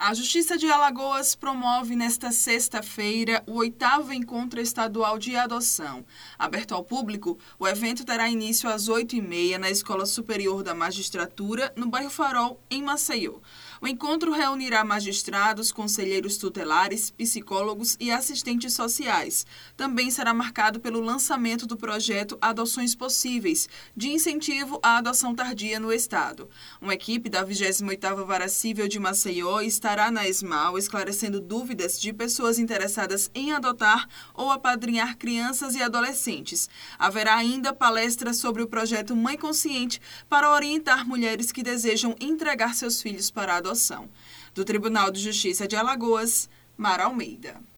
A Justiça de Alagoas promove nesta sexta-feira o 8º Encontro Estadual de Adoção. Aberto ao público, o evento terá início às 8h30 na Escola Superior da Magistratura, no bairro Farol, em Maceió. O encontro reunirá magistrados, conselheiros tutelares, psicólogos e assistentes sociais. Também será marcado pelo lançamento do projeto Adoções Possíveis, de incentivo à adoção tardia no Estado. Uma equipe da 28ª Vara Cível de Maceió estará na ESMAU esclarecendo dúvidas de pessoas interessadas em adotar ou apadrinhar crianças e adolescentes. Haverá ainda palestras sobre o projeto Mãe Consciente para orientar mulheres que desejam entregar seus filhos para a adoção. Do Tribunal de Justiça de Alagoas, Mara Almeida.